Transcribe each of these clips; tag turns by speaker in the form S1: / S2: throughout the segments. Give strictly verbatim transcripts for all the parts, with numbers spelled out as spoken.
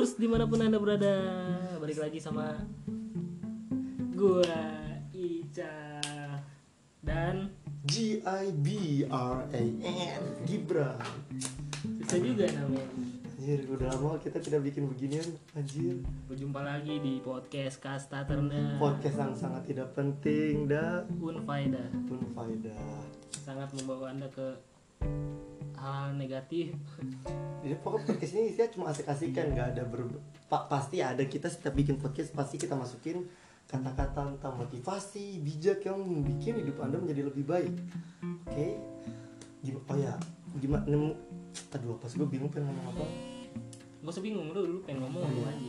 S1: Lovers dimanapun anda berada, balik lagi sama gua Ica dan
S2: G I B R A N Gibran.
S1: susah juga namanya.
S2: Anjir, udah lama kita tidak bikin beginian. Anjir.
S1: Berjumpa lagi di podcast Kasta Terna.
S2: Podcast yang sangat tidak penting dan
S1: Unfaedah,
S2: unfaedah.
S1: sangat membawa anda ke hal negatif.
S2: Jadi pokoknya podcast ini isinya cuma asik-asikan, nggak ada ber... Pa- pasti ada, kita setiap bikin podcast pasti kita masukin kata-kata tentang motivasi, bijak yang bikin hidup anda menjadi lebih baik. Oke? Okay? Gim- oh ya, gimana? Nemu... Aduh, pas gue bingung pengen ngomong apa.
S1: Gak usah bingung, lu dulu pengen ngomong lu aja.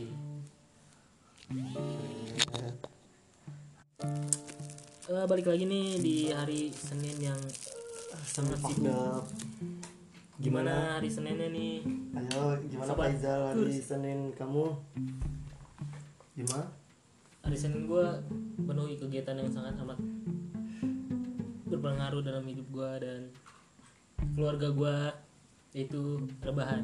S1: Uh, balik lagi nih di hari Senin yang sangat sibuk.
S2: Fucked.
S1: Gimana hari Seninnya nih?
S2: Ayo, gimana
S1: Sobat
S2: Faizal hari
S1: Kurs.
S2: Senin kamu? Gimana?
S1: Hari Senin gue penuhi kegiatan yang sangat amat berpengaruh dalam hidup gue dan keluarga gue, yaitu rebahan.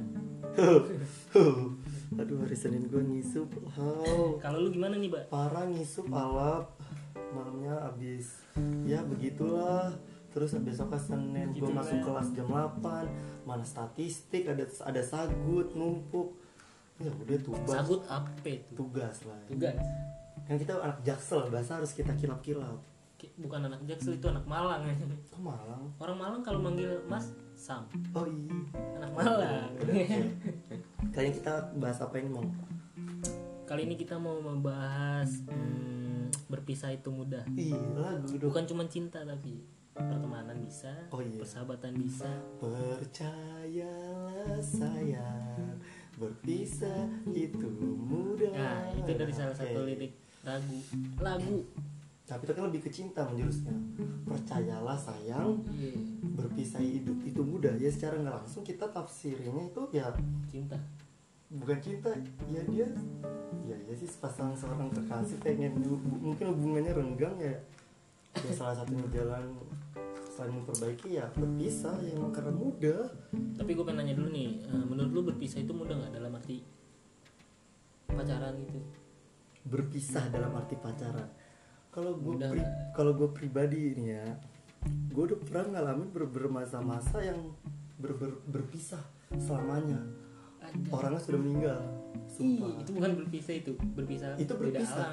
S2: Aduh, hari Senin gue ngisup. How?
S1: Kalau lu gimana nih, Mbak?
S2: Parah ngisup alap. Malamnya abis. Ya begitulah. Terus besok ke Senin gue
S1: Gitu
S2: masuk
S1: lah.
S2: kelas jam delapan. Mana statistik, ada ada sagut numpuk. Ya udah tugas.
S1: Sagut apa itu?
S2: Tugas lah.
S1: Tugas.
S2: Kan kita anak Jaksel, bahasa harus kita kilap-kilap.
S1: Ki- Bukan anak Jaksel, itu anak Malang.
S2: Kok Malang?
S1: Orang Malang kalau manggil Mas, Sam.
S2: Oh iya.
S1: Anak Malang.
S2: Kayaknya kita bahas apa ini, Mong?
S1: Kali ini kita mau membahas hmm, berpisah itu mudah.
S2: Iya, lagu dong.
S1: Bukan cuma cinta tapi pertemanan bisa,
S2: Oh iya.
S1: persahabatan bisa.
S2: Percayalah sayang, berpisah itu mudah.
S1: Nah, itu dari salah satu
S2: Oke.
S1: lirik lagu. Lagu.
S2: Tapi itu kan lebih ke cinta menjurusnya. Percayalah sayang,
S1: Iya,
S2: berpisah hidup itu mudah. Ya secara nggak langsung kita tafsirnya itu ya
S1: cinta.
S2: bukan cinta, ya dia ya ya sih sepasang seorang terkasih pengen hu- mungkin hubungannya renggang ya. Ya salah satunya jalan selain memperbaiki ya berpisah yang karena mudah.
S1: Tapi gue pengen nanya dulu nih, eh, menurut lu berpisah itu mudah nggak dalam arti pacaran gitu?
S2: Berpisah dalam arti pacaran. Kalau gue
S1: Mudah
S2: pri-
S1: nggak?
S2: kalau gue pribadi ini ya, gue udah pernah ngalamin ber- bermasa-masa yang ber- ber- berpisah selamanya.
S1: Ada.
S2: Orangnya sudah meninggal.
S1: Ih,
S2: Sumpah.
S1: itu bukan berpisah, itu berpisah.
S2: Itu
S1: beda
S2: berpisah.
S1: alam.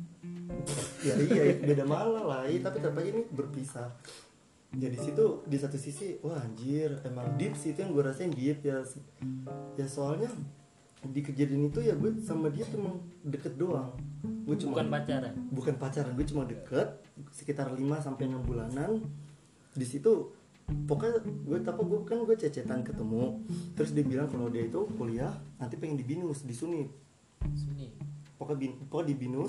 S2: Ya iya, beda malah lah. Iya, tapi tetap aja ini berpisah. Ya di situ di satu sisi, wah anjir, emang deep sih itu yang gue rasain deep ya. Ya soalnya di kejadian itu ya gue sama dia cuma deket doang. Gue cuma
S1: Bukan pacaran.
S2: bukan pacaran, gue cuma deket sekitar lima sampai enam bulanan. Di situ pokoknya gue apa gue kan gue cecetan ketemu, terus dia bilang kalau dia itu kuliah nanti pengen di BINUS, di Sunit.
S1: Sini.
S2: Pokoknya, bin, pokoknya di BINUS.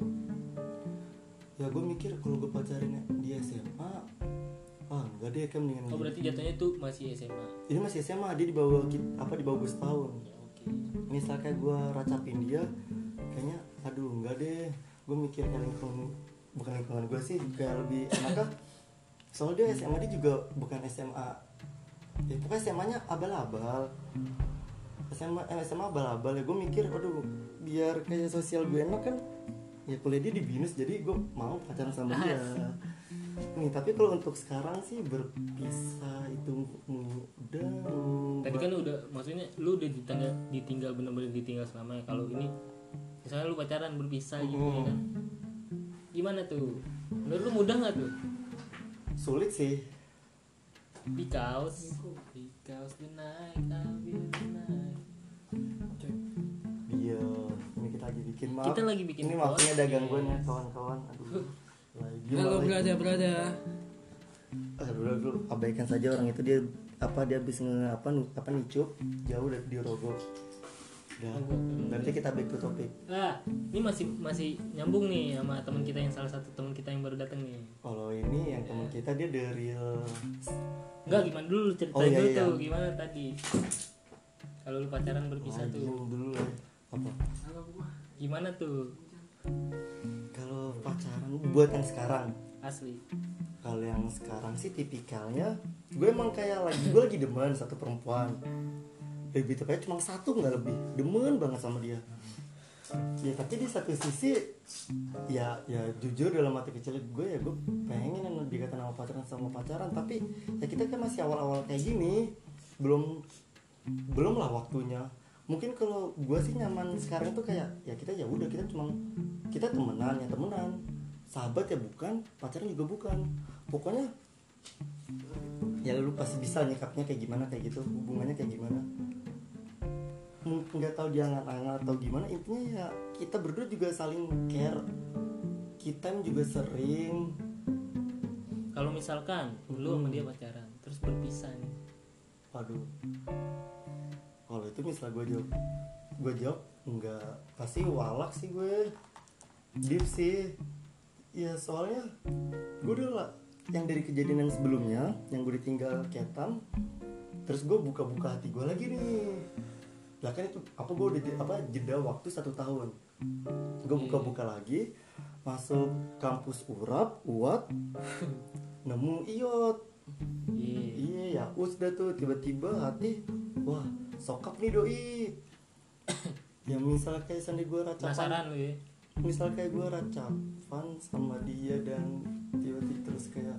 S2: Ya gue mikir kalau gue pacarin di S M A, ah enggak deh, kan mendingan
S1: Oh,
S2: gini.
S1: berarti jatuhnya itu masih S M A.
S2: Ini masih S M A, dia di bawah kit- apa di bawah gue setahun.
S1: Ya, oke.
S2: Misal kayak gue racapin dia, kayaknya aduh enggak deh, gue mikir kayak lingkungan, bukan lingkungan gue sih, kayak lebih enak. Soalnya dia S M A dia juga bukan S M A, ya pokoknya S M A nya abal-abal. S M A, eh, S M A abal-abal ya, gue mikir aduh biar kayak sosial gue enak kan, ya kuliah dia di BINUS, jadi gue mau pacaran sama dia. Nih tapi kalau untuk sekarang sih berpisah itu mudah.
S1: Tadi kan udah, maksudnya lu udah ditinggal, ditinggal bener-bener ditinggal selamanya. Kalau ini misalnya lu pacaran berpisah gitu ya kan. Gimana tuh? Menurut lu mudah nggak tuh?
S2: Sulit sih.
S1: Because because the night I will tonight.
S2: Diam. Ini kita lagi bikin maaf.
S1: Kita lagi bikin
S2: Ini waktunya ada
S1: podcast.
S2: gangguan ya kawan-kawan. Aduh. Lagi
S3: Halo
S2: malah-
S3: brother, brother.
S2: Aduh, dulu, dulu abaikan saja orang itu, dia apa dia habis nge apa nu- apa nicup jauh dari di rogo. Udah. Nanti kita back to topic.
S1: Ah, ini masih masih nyambung nih sama teman kita yang salah satu teman kita yang baru datang nih.
S2: Kalau ini yang teman kita dia dari
S1: Enggak, gimana dulu cerita
S2: Oh, iya,
S1: dulu
S2: iya.
S1: tuh, gimana tadi? Kalau lu pacaran berpisah tuh,
S2: dulu lah. Apa?
S1: gimana tuh?
S2: Kalau pacaran buat yang sekarang,
S1: Asli.
S2: kalau yang sekarang sih tipikalnya gue emang kayak lagi gue lagi demen satu perempuan. lebih tepatnya cuma satu nggak lebih, demen banget sama dia. Ya tapi di satu sisi ya ya jujur dalam hati kecil gue ya gue pengen yang dikatakan sama pacaran sama pacaran, tapi ya kita kan masih awal-awal kayak gini, belum belum lah waktunya. Mungkin kalau gue sih nyaman sekarang tuh kayak ya kita ya udah kita cuma kita temenan ya temenan, sahabat ya bukan, pacaran juga bukan, pokoknya ya lu pasti bisa nyikapnya kayak gimana kayak gitu, hubungannya kayak gimana. Nggak tahu dia ngangat-ngangat atau gimana, intinya ya kita berdua juga saling care, kita juga sering.
S1: Kalau misalkan lu sama dia pacaran terus berpisah nih,
S2: waduh, kalau itu misal gue jawab gue jawab enggak, pasti walak sih gue, deep sih ya. Soalnya gue udah lah yang dari kejadian yang sebelumnya yang gue ditinggal Ketam, terus gue buka-buka hati gue lagi nih. Lah kan itu apa gue udah apa jeda waktu satu tahun, gue buka-buka lagi masuk kampus Urap Uat nemu Iot.
S1: iya
S2: Iya ya udah tuh tiba-tiba hati wah sokap nih doi. Ya misal kayak sandi gue racapan,
S1: penasaran lu ya.
S2: misal kayak gue racapan sama dia dan tiba-tiba terus kayak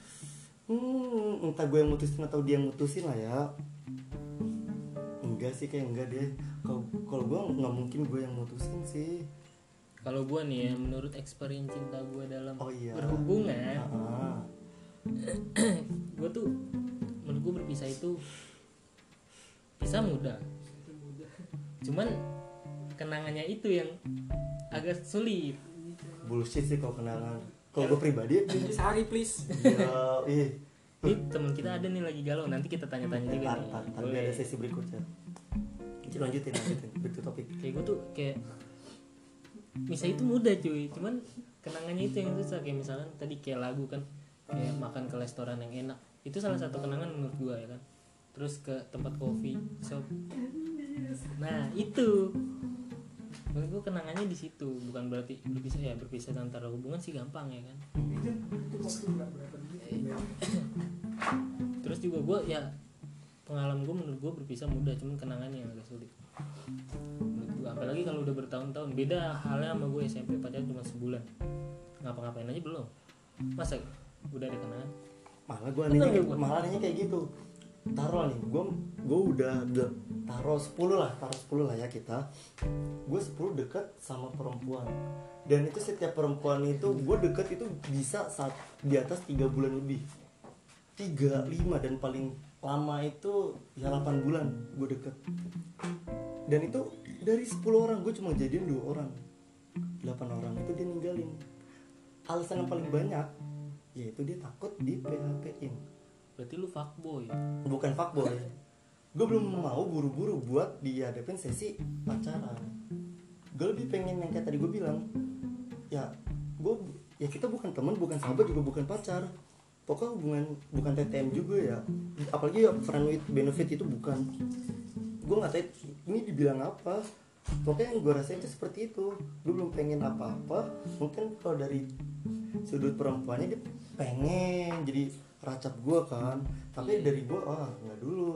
S2: hmm entah gue yang mutusin atau dia yang mutusin lah ya. Enggak sih, kayak enggak deh. Kalau kalau gue nggak mungkin gue yang mutusin sih.
S1: Kalau gue nih ya, menurut experience cinta gue dalam
S2: Oh iya.
S1: berhubungan,
S2: Ah,
S1: gue tuh menurut gue berpisah itu pisah mudah, cuman kenangannya itu yang agak sulit.
S2: bullshit sih kalau kenangan. Kalau gue pribadi,
S3: Sehari please.
S2: ya, ih,
S1: Ini teman kita ada nih lagi galau, nanti kita tanya-tanya juga
S2: tar,
S1: nih.
S2: tar, tar,
S1: Boleh.
S2: ada sesi berikutnya. Lanjut, lanjutin, lanjutin, back to topic.
S1: Kayak gue tuh kayak misal itu mudah cuy, cuman kenangannya itu yang susah. Kayak misalkan tadi kayak lagu kan, kayak makan ke restoran yang enak, itu salah satu kenangan menurut gue ya kan. Terus ke tempat coffee shop, nah itu menurut gue kenangannya di situ. Bukan berarti berpisah ya, berpisah antara hubungan sih gampang ya kan. Terus juga gue ya pengalaman gue menurut gue berpisah mudah, cuman kenangannya yang agak sulit menurut gue. Apalagi kalau udah bertahun-tahun. Beda halnya sama gue S M P pacaran cuma sebulan, ngapa-ngapain aja belum, masa udah ada kenangan.
S2: Malah gue anehnya,
S1: Bener, gua.
S2: malah anehnya kayak gitu. Taruh nih, gue gue udah de- taruh sepuluh lah, taruh sepuluh lah ya kita. Gue sepuluh dekat sama perempuan. Dan itu setiap perempuan itu gue deket itu bisa saat di atas tiga bulan lebih. tiga, lima dan paling lama itu ya delapan bulan gue deket. Dan itu dari sepuluh orang gue cuma jadian dua orang. delapan orang itu dia ninggalin. Alasan yang paling banyak yaitu dia takut di P H P-in.
S1: Berarti lu fuckboy.
S2: Bukan fuckboy. Gue belum mau buru-buru buat dihadapin sesi pacaran. Gue lebih pengen yang kayak tadi gue bilang, ya gue ya kita bukan teman, bukan sahabat, juga bukan pacar. Pokoknya hubungan bukan T T M juga ya. Apalagi ya friend with benefit itu bukan. Gue nggak tahu ini dibilang apa. Pokoknya yang gue rasain itu seperti itu. Gue belum pengen apa-apa. Mungkin kalau dari sudut perempuannya dia pengen jadi racap gue kan, tapi dari gue ah nggak dulu,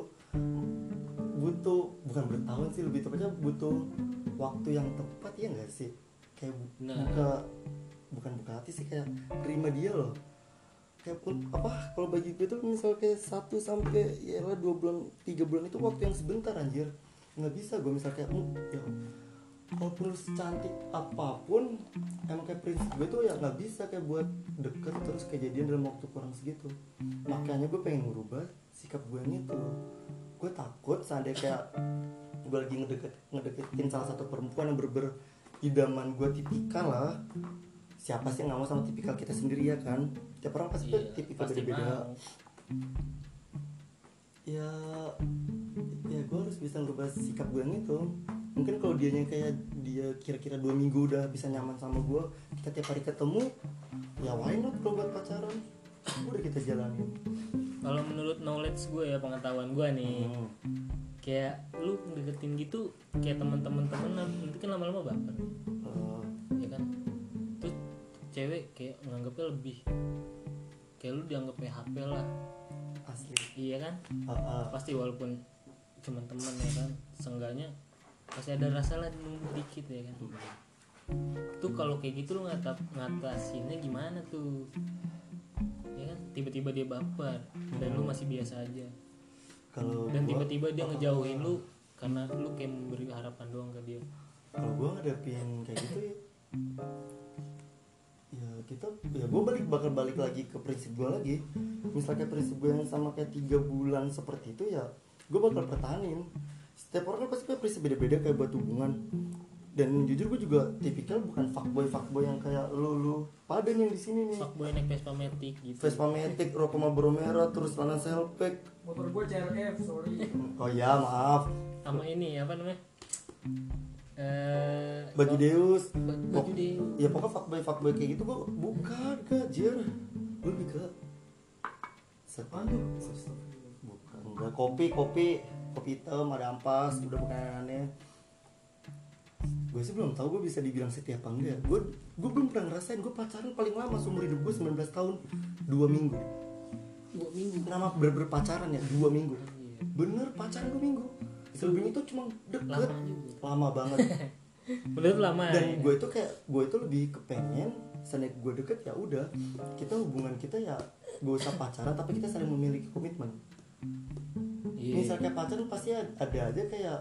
S2: butuh bukan bertahun sih, lebih tepatnya butuh waktu yang tepat ya nggak sih, kayak bu-
S1: Nah.
S2: buka bukan buka hati sih, kayak terima dia loh. Kayak pun apa kalau bagi gue tuh misal kayak satu sampai ya lah dua bulan tiga bulan itu waktu yang sebentar anjir. Nggak bisa gue misal kayak mm, ya walaupun lu secantik apapun, emang kayak prinsip gue tuh ya nggak bisa kayak buat deket terus kejadian dalam waktu kurang segitu. Makanya gue pengen merubah sikap gue yang itu. Gue takut seandainya kayak gue lagi ngedeket ngedeketin salah satu perempuan yang berber idaman gue tipikal lah. Siapa sih yang nggak mau sama tipikal kita sendiri ya kan? Tiap orang pasti
S1: Iya,
S2: tipikal
S1: pasti
S2: beda-beda.
S1: mau.
S2: Ya, ya gue harus bisa ngerubah sikap gue yang itu. Mungkin kalau dianya kayak dia kira-kira dua minggu udah bisa nyaman sama gue, kita tiap hari ketemu, ya why not kalau buat pacaran? Udah kita jalanin.
S1: Kalau menurut knowledge gue ya, pengetahuan gue nih,
S2: Hmm.
S1: kayak lu deketin gitu kayak teman-teman temenan, nanti kan lama-lama baper,
S2: Uh,
S1: ya kan? Terus cewek kayak nganggapnya lebih kayak lu dianggap P H P lah,
S2: asli.
S1: iya kan?
S2: Uh, uh,
S1: Pasti walaupun cuman teman ya kan, seenggaknya masih ada rasa lah nunggu dikit ya kan. Tuh kalau kayak gitu lu ngata ngatasinnya gimana tuh ya kan, tiba-tiba dia baper dan lu masih biasa aja,
S2: Kalau
S1: dan
S2: gua-
S1: tiba-tiba dia ngejauhin lu karena lu kayak memberi harapan doang ke dia.
S2: kalau gue ngadepin kayak gitu ya ya kita ya gue balik bakal balik lagi ke prinsip gue lagi. Misalnya prinsip gue yang sama kayak tiga bulan seperti itu ya gue bakal pertahanin. Setiap orang kan pasti punya prinsip beda-beda kayak buat hubungan. Dan jujur gue juga tipikal bukan fuckboy fuckboy yang kayak lu lu padan yang di sini nih.
S1: Fuckboy naik Vespa Matic gitu.
S2: Vespa Matic, rokok Marlboro merah, terus celana selpek.
S3: Motor gue C R F, sorry.
S2: Oh ya maaf.
S1: Sama ini apa namanya? Eh
S2: Baju Deus.
S1: ba- baju deh.
S2: Ya pokoknya fuckboy fuckboy kayak gitu gue bukan ke Jir. Gue lebih ke
S3: Apaan tuh?
S2: bukan enggak kopi kopi kopi hitam ada ampas udah bukan aneh. Gue sih belum tahu gue bisa dibilang setia apa enggak. Gue gue belum pernah ngerasain. Gue pacaran paling lama seumur hidup gue sembilan belas tahun, dua minggu.
S1: Dua minggu.
S2: Nama ber pacaran ya dua minggu.
S1: Iya.
S2: Bener pacaran dua minggu. Selebihnya itu cuma deket.
S1: Lama juga.
S2: Lama banget.
S1: Menurut lama.
S2: Dan
S1: ya.
S2: gue itu kayak gue itu lebih kepengen seandainya gue deket ya udah kita hubungan kita ya gak usah pacaran tapi kita saling memiliki komitmen.
S1: Iya.
S2: Misalnya kayak pacaran pasti ada aja kayak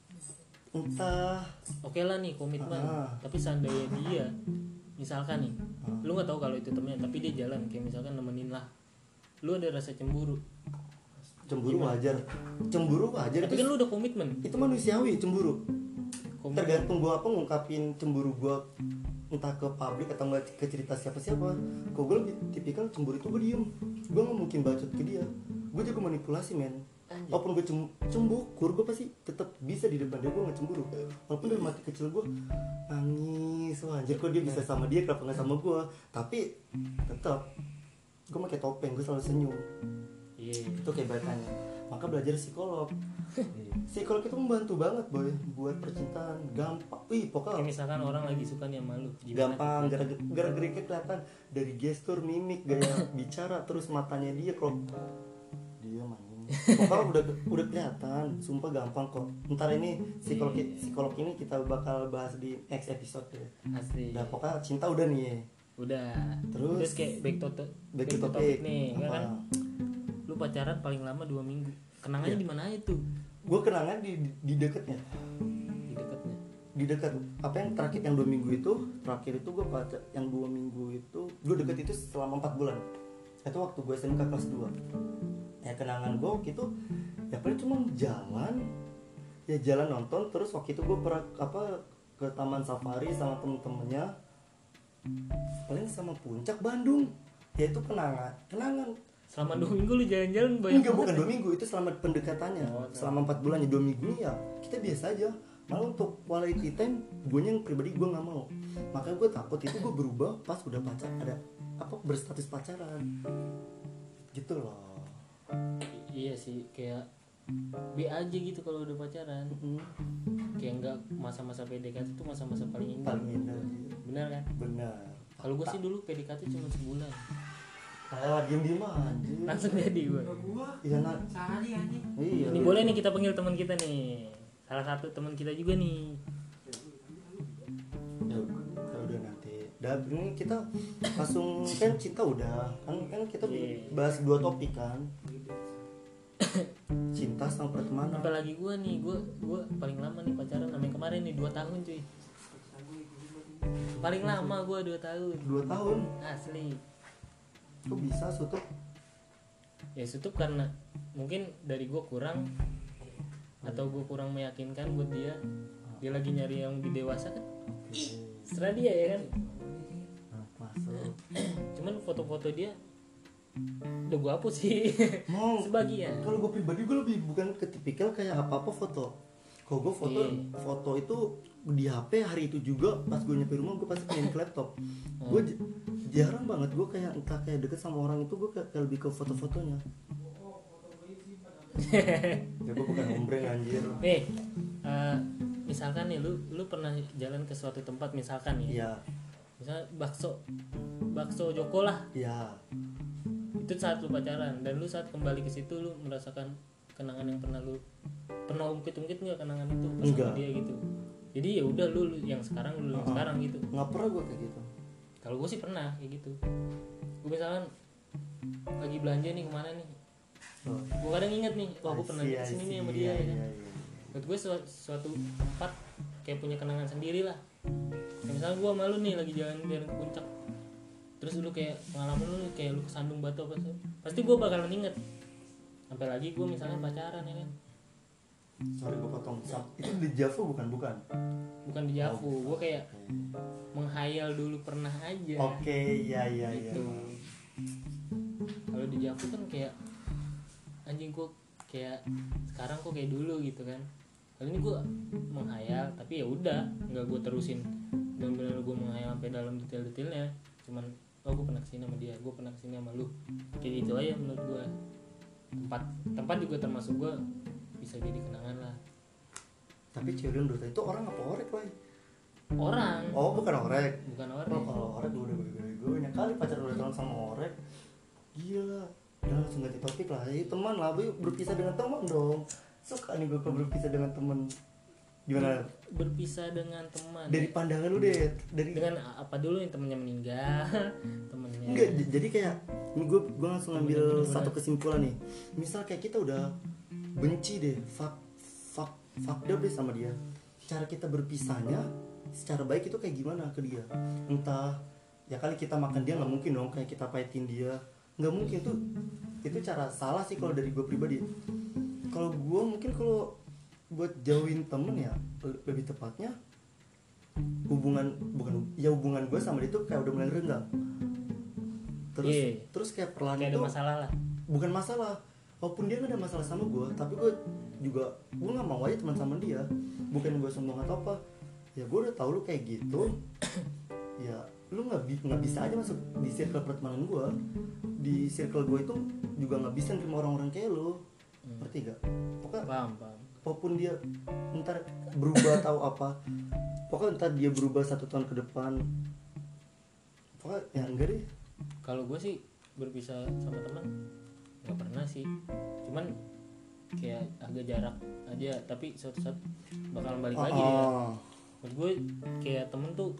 S2: entah
S1: Oke lah nih komitmen,
S2: Ah.
S1: tapi seandainya dia misalkan nih,
S2: Ah.
S1: lu nggak tahu kalau itu temennya, tapi dia jalan kayak misalkan nemenin lah, lu ada rasa cemburu,
S2: cemburu wajar. Cemburu wajar
S1: tapi
S2: itu,
S1: kan lu udah komitmen.
S2: itu manusiawi cemburu.
S1: Komitmen.
S2: Tergantung gue apa ngungkapin cemburu gue entah ke publik atau nggak ke cerita siapa-siapa. Kalau gue lebih tipikal cemburu itu gue diem, gue nggak mungkin bacot ke dia. Gue juga manipulasi men.
S1: Anjir.
S2: Walaupun gue cem cembukur, gue pasti tetap bisa di depan dia gue nggak cemburu. Walaupun dalam hati kecil gue nangis, wah anjir kok dia bisa sama dia, kenapa nggak sama gue? Tapi tetap gue pakai topeng, gue selalu senyum.
S1: Iya.
S2: Itu kayak batanya. Maka belajar psikolog. Psikolog itu membantu banget boy buat percintaan. Gampang. Wih pokoknya
S1: Kayak misalkan orang lagi suka nih sama lu, gimana?
S2: gampang gerak-geriknya kelihatan dari gestur, mimik, gaya bicara, terus matanya dia kalau dia main. Pokoknya udah udah kelihatan, sumpah gampang kok. Ntar ini psikolog psikolog ini kita bakal bahas di next episode ya.
S1: Asli.
S2: Nah pokoknya cinta udah nih.
S1: Udah.
S2: Terus-
S1: Terus kayak back to,
S2: Back to topic.
S1: nih, ya
S2: Apa?
S1: kan? Lu pacaran paling lama dua minggu. Kenangannya
S2: Iya.
S1: di mana aja tuh?
S2: Gue kenangan di di deketnya.
S1: Di dekatnya.
S2: Di dekat apa yang terakhir yang dua minggu itu terakhir itu gue pacar yang dua minggu itu gue deket itu selama empat bulan. Itu waktu gue S M K kelas dua. Ya kenangan gue waktu itu ya paling cuma jalan ya jalan nonton. Terus waktu itu gue pernah apa ke taman safari sama temen-temennya, paling sama puncak Bandung. Ya itu kenangan kenangan
S1: Selama dua minggu lu jalan-jalan banyak.
S2: enggak bukan
S1: banget
S2: dua minggu itu selama pendekatannya.
S1: Oh,
S2: Selama empat bulan ya dua minggu ini ya kita biasa aja. Malah untuk quality time gue yang pribadi gue nggak mau. Makanya gue takut itu gue berubah pas udah pacar ada apa berstatus pacaran gitu loh.
S1: I- Iya sih, kayak B aja gitu kalau udah pacaran.
S2: Mm,
S1: Kayak enggak masa-masa P D K T itu masa-masa paling indah.
S2: paling indah gitu.
S1: Benar kan?
S2: Benar.
S1: Kalau gue sih dulu P D K T cuma sebulan.
S2: Kayak diem diem aja.
S1: Langsung jadi gue.
S3: Kalau gua
S2: Iya nak.
S3: sehari anjing.
S2: Iya.
S1: Ini boleh nih kita panggil teman kita nih. Salah satu teman kita juga nih.
S2: Ya, ya udah nanti. Dan ini kita langsung kan cinta udah kan kan kita
S1: Iya.
S2: bahas dua topik kan. Cinta sama pertemanan.
S1: Apalagi gue nih, gue gue paling lama nih pacaran namanya kemarin nih dua tahun cuy. Paling lama gue dua tahun.
S2: Dua tahun.
S1: Asli.
S2: Kok bisa sutup?
S1: Ya tutup karena mungkin dari gue kurang atau gue kurang meyakinkan buat dia. Dia lagi nyari yang lebih dewasa kan. Setelah dia ya kan.
S2: Nah, masuk.
S1: Cuman foto-foto dia udah gue hapus sih.
S2: Mau
S1: Sebagian.
S2: kalau gue pribadi gue lebih bukan ke tipikal kayak apa-apa foto. Kalau gue foto
S1: Iya.
S2: foto itu di H P hari itu juga pas gue nyampe rumah gue pasti pindahin ke laptop. Gue j- jarang banget gue kayak entah kayak deket sama orang itu gue kayak, kayak lebih ke foto-fotonya. Ya gue bukan ombreng anjir.
S1: Nih, eh, misalkan nih lu lu pernah jalan ke suatu tempat misalkan nih.
S2: Iya,
S1: Misalnya bakso bakso Joko lah.
S2: iya.
S1: Itu saat lu pacaran dan lu saat kembali ke situ lu merasakan kenangan yang pernah lu pernah ungkit-ungkit nggak kenangan itu pas
S2: Enggak.
S1: sama dia gitu? Jadi ya udah lu, lu yang sekarang lu yang
S2: Uh-uh.
S1: sekarang gitu.
S2: Nggak pernah gue kayak gitu.
S1: Kalau gue sih pernah kayak gitu. Gue misalkan lagi belanja nih kemana nih,
S2: Oh.
S1: gue kadang inget nih, wah gue pernah
S2: I see,
S1: di sini
S2: I
S1: nih sama
S2: see.
S1: dia
S2: Iya,
S1: ya kan.
S2: iya, iya.
S1: Menurut gue suatu, suatu tempat kayak punya kenangan sendiri lah. Kayak misalnya gue sama lu nih lagi jalan-jalan ke puncak, terus lu kayak pengalaman lu kayak lu kesandung batu apa sih, pasti gue bakalan inget. Sampai lagi gue misalnya pacaran ya kan,
S2: Sorry gue potong. Sam- Itu di Java bukan bukan?
S1: bukan di Javu, gue kayak menghayal dulu pernah aja.
S2: Oke, iya iya iya.
S1: Gitu. Kalau di Javu kan kayak anjing gue kayak sekarang kok kayak dulu gitu kan. Kali ini gue menghayal tapi ya udah nggak gue terusin benar-benar gue menghayal sampai dalam detail-detailnya. Cuman oh gue pernah kesini sama dia, gue pernah kesini sama lu, kayak gitu aja menurut gue. Tempat tempat juga termasuk gue bisa jadi kenangan lah.
S2: Tapi cewek lu itu orang apa orek lah?
S1: Orang
S2: Oh bukan orek.
S1: bukan
S2: Oh
S1: orang.
S2: kalau orek gue udah gue gue banyak kali pacar udah tahun sama orek. Gila. Ya langsung ganti topik lah. Ya teman lah, bu berpisah dengan teman dong. Suka nih gue berpisah dengan teman. Gimana?
S1: Berpisah dengan teman.
S2: Dari pandangan lu deh. Dari
S1: Dengan apa dulu yang temennya meninggal, temennya.
S2: enggak, j- jadi kayak ini gue gue langsung ngambil
S1: Bener-bener.
S2: satu kesimpulan nih. Misal kayak kita udah benci deh, fuck fuck fuck deh sama dia. Cara kita berpisahnya secara baik itu kayak gimana ke dia? Entah ya kali kita makan dia nggak mungkin dong kayak kita pahitin dia, nggak mungkin tuh. Itu cara salah sih kalau dari gue pribadi. Kalau gue mungkin kalau buat jauhin temen ya le- lebih tepatnya hubungan bukan ya hubungan gue sama dia tuh kayak udah mulai renggang. Terus
S1: Iya.
S2: terus kayak perlahan
S1: Kayak
S2: itu
S1: ada masalah lah.
S2: bukan masalah. Walaupun dia nggak ada masalah sama gue, tapi gue juga gue nggak mau aja teman sama dia. Bukan gue sombong atau apa. Ya gue udah tahu lu kayak gitu. Ya lu nggak bi- nggak bisa aja masuk di circle pertemanan gue. Di circle gue itu juga nggak bisa nerima orang-orang kayak lu. Ngerti gak? Pokoknya
S1: Paham, paham.
S2: apapun dia ntar berubah tahu apa, pokoknya ntar dia berubah satu tahun ke depan, pokoknya ya enggak deh.
S1: Kalau gue sih berpisah sama teman nggak pernah sih. Cuman kayak agak jarak aja, tapi suatu saat bakalan balik lagi dia.
S2: Ah,
S1: Menurut gue kayak temen tuh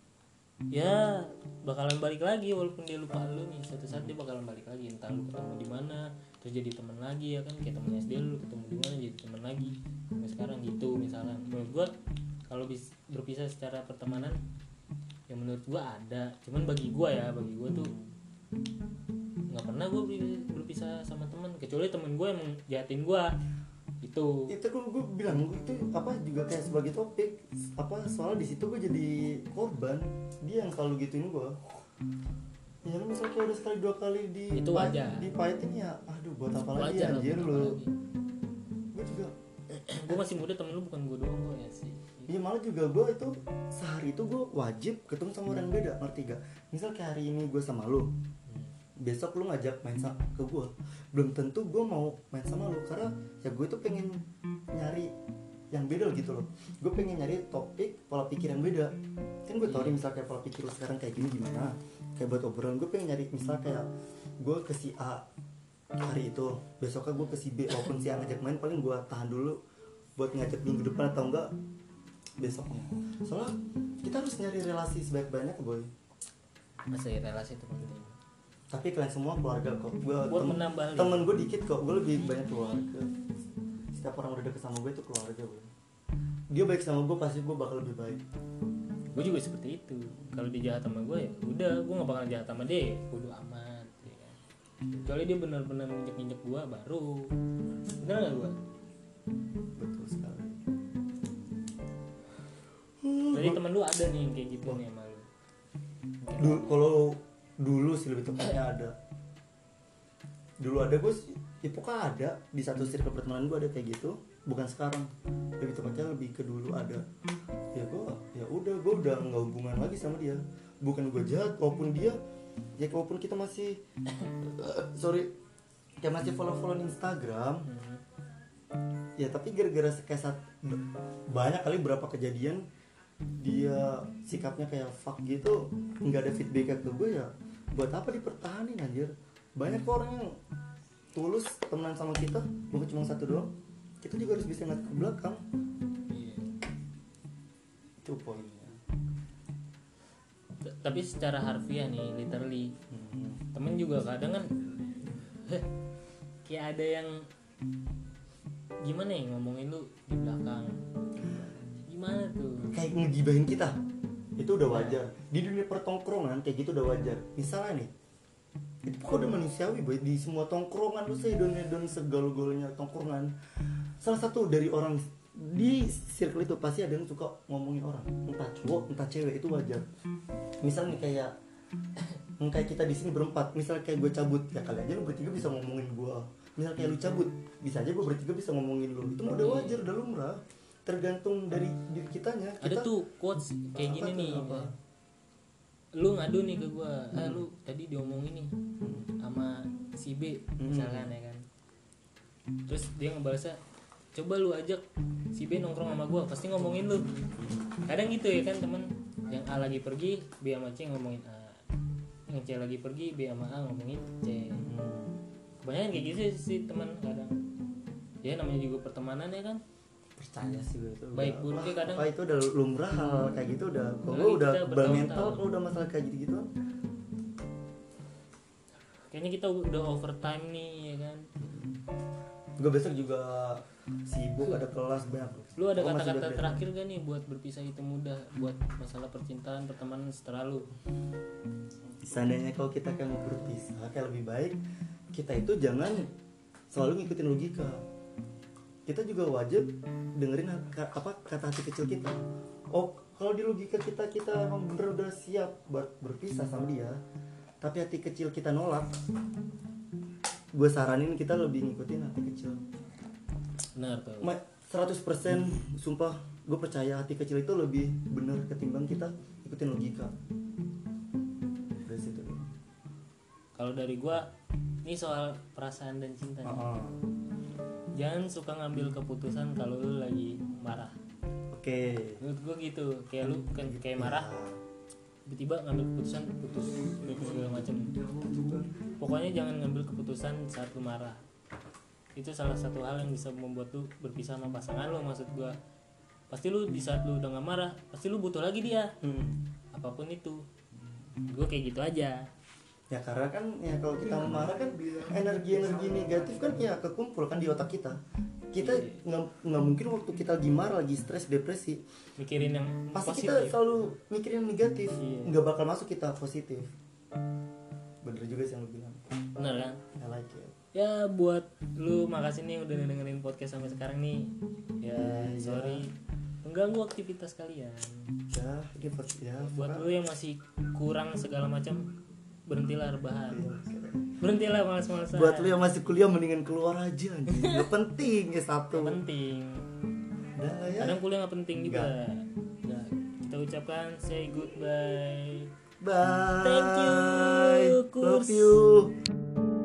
S1: ya bakalan balik lagi walaupun dia lupa lu nih, suatu saat dia bakalan balik lagi, entah lu ketemu di mana terus jadi teman lagi ya kan, kayak temen S D lu ketemu di mana jadi teman lagi sampai sekarang gitu misalnya. Menurut gue kalau bis berpisah secara pertemanan ya menurut gue ada, cuman bagi gue ya bagi gue tuh nggak pernah gue berpisah sama teman kecuali temen gue yang jahatin gue itu.
S2: itu gue gue bilang itu apa juga kayak sebagai topik apa, soalnya di situ gue jadi korban, dia yang selalu gituin gue. Ya lu misalnya kayak udah sekali dua kali di
S1: Itu wajar.
S2: dipahitin ya, aduh buat apa lagi
S1: Wajar lah,
S2: anjir
S1: buat apa
S2: lu.
S1: lagi.
S2: Gue juga
S1: Gue masih muda, temen lu bukan gue doang kok ya sih.
S2: iya, malah juga gue itu sehari itu gue wajib ketemu sama orang beda, ngerti gak? Misal kayak hari ini gue sama lu, besok lu ngajak main sama ke gue, belum tentu gue mau main sama lu, karena ya gue tuh pengen nyari yang beda gitu loh. Gue pengen nyari topik pola pikir yang beda. Kan gue tau nih misal kayak pola pikir lu sekarang kayak gini gimana, kayak buat obrolan gue pengen nyari misal kayak gue ke si A hari itu, besoknya gue ke si B, walaupun si A ngajak main paling gue tahan dulu buat ngajak minggu depan atau enggak besoknya. Soalnya kita harus nyari relasi sebaik-banyak boy.
S1: Masa ya relasi itu penting.
S2: Tapi kalian semua keluarga kok. Gua
S1: Buat
S2: tem-
S1: menambah link.
S2: temen gue dikit kok, gue lebih banyak keluarga. Setiap orang udah deket sama gue itu keluarga boy. Dia baik sama gue pasti gue bakal lebih baik.
S1: Gue juga seperti itu. Kalau dia jahat sama gue ya udah, gue nggak bakalan jahat sama dia, bodo amat ya kan. Kecuali dia benar-benar nginjek-nginjek gue baru. Bener nggak gue?
S2: Betul sekali.
S1: Jadi temen lu ada nih yang kayak gitu nih sama lu.
S2: Dulu kalau dulu sih lebih tepatnya ada. Dulu ada gue sih, ya pokoknya ada di satu circle pertemanan gue ada kayak gitu. Bukan sekarang, lebih tepatnya lebih ke dulu ada. Ya gue, ya udah gue udah nggak hubungan lagi sama dia. Bukan gue jahat, walaupun dia, ya walaupun kita masih, sorry, kayak masih follow-follow Instagram. Ya tapi gara-gara kayak saat, banyak kali berapa kejadian dia sikapnya kayak fuck gitu, nggak ada feedback ke gue, ya buat apa dipertahanin anjir. Banyak kok orang yang tulus temenan sama kita bukan cuma satu doang, kita juga harus bisa ngeliat ke belakang.
S1: Iya.
S2: Itu poinnya.
S1: T- tapi secara harfiah nih, literally
S2: Hmm.
S1: temen juga kadang kan heh, kayak ada yang gimana ya ngomongin lu di belakang, gimana tuh?
S2: Kayak ngegibahin kita, itu udah wajar. Di dunia pertongkrongan kayak gitu udah wajar. Misalnya nih, itu kok udah manusiawi boy, di semua tongkrongan lu sedon-sedon segala-galanya tongkrongan. Salah satu dari orang di circle itu pasti ada yang suka ngomongin orang, entah cowok entah cewek, itu wajar. Misal nih kayak kayak kita di sini berempat, misal kayak gue cabut, ya kali aja lu bertiga bisa ngomongin gue. Misal kayak lu cabut, bisa aja gue bertiga bisa ngomongin lu. Itu mah udah wajar, udah lumrah. Tergantung dari diri kitanya.
S1: Ada
S2: Kita,
S1: tuh quotes kayak
S2: apa
S1: gini
S2: tuh,
S1: nih,
S2: apa?
S1: lu ngadu nih ke gua, ah lu tadi diomongin nih sama si B misalkan ya kan, terus dia ngebalasnya, coba lu ajak si B nongkrong sama gua, pasti ngomongin lu. Kadang gitu ya kan temen, yang A lagi pergi, B sama C ngomongin A, yang C lagi pergi, B sama A ngomongin C. Kebanyakan kayak gitu sih teman kadang. Ya namanya juga pertemanan ya kan.
S2: Percaya sih gue itu.
S1: Baik buruknya kadang.
S2: Apa itu udah lumrah hal kayak gitu udah. Kalau
S1: Nah,
S2: gue udah
S1: kita
S2: bal
S1: bertahun-tahun.
S2: mental kalau udah masalah kayak gitu-gitu.
S1: Kayaknya kita udah overtime nih ya kan.
S2: Gue besok juga sibuk ada kelas banyak.
S1: Lu ada
S2: Gua masih
S1: kata-kata
S2: beda.
S1: terakhir gak nih buat berpisah itu mudah, buat masalah percintaan, pertemanan setelah lu?
S2: Seandainya kalau kita kan mau berpisah, kayak lebih baik kita itu jangan selalu ngikutin logika. Kita juga wajib dengerin ka- apa kata hati kecil kita. Oh, kalau di logika kita kita emang bener udah siap buat berpisah sama dia, tapi hati kecil kita nolak, gue saranin kita lebih ngikutin hati kecil.
S1: Benar tuh.
S2: Ma- seratus persen sumpah gue percaya hati kecil itu lebih bener ketimbang kita ikutin logika. Dari situ.
S1: Kalau dari gua, ini soal perasaan dan cinta. nih.
S2: Ah, ah.
S1: Jangan suka ngambil keputusan kalau lu lagi marah.
S2: Oke.
S1: Menurut gua gitu, kayak lu kan kayak marah, tiba-tiba ngambil keputusan putus putus segala macam. Pokoknya jangan ngambil keputusan saat lu marah. Itu salah satu hal yang bisa membuat lu berpisah sama pasangan lu. Maksud gua, pasti lu di saat lu udah gak marah, pasti lu butuh lagi dia,
S2: Hmm.
S1: apapun itu. Gua kayak gitu aja.
S2: Ya karena kan ya kalau kita marah kan energi-energi negatif kan ya kekumpul kan di otak kita. Kita nggak nggak mungkin waktu kita lagi marah, lagi stres, depresi,
S1: Mikirin yang
S2: pasti
S1: positif.
S2: kita selalu mikirin yang negatif,
S1: Iya.
S2: nggak bakal masuk kita positif. Bener juga sih yang lu bilang.
S1: Bener kan?
S2: I like it.
S1: Ya buat lu makasih nih udah dengerin podcast sampai sekarang nih. Ya sorry mengganggu aktivitas kalian.
S2: Ya, ini pot- ya.
S1: Buat
S2: Pak.
S1: lu yang masih kurang segala macam, berhentilah rebahan.
S2: Iya, oke.
S1: Berhentilah malas-malasan.
S2: Buat lu yang masih kuliah mendingan keluar aja anjing. Gak penting ya satu.
S1: penting.
S2: Udah lah ya.
S1: Kadang kuliah nggak penting juga. Nah, kita ucapkan say goodbye.
S2: Bye.
S1: Thank you,
S2: Love
S1: Kurs.
S2: you.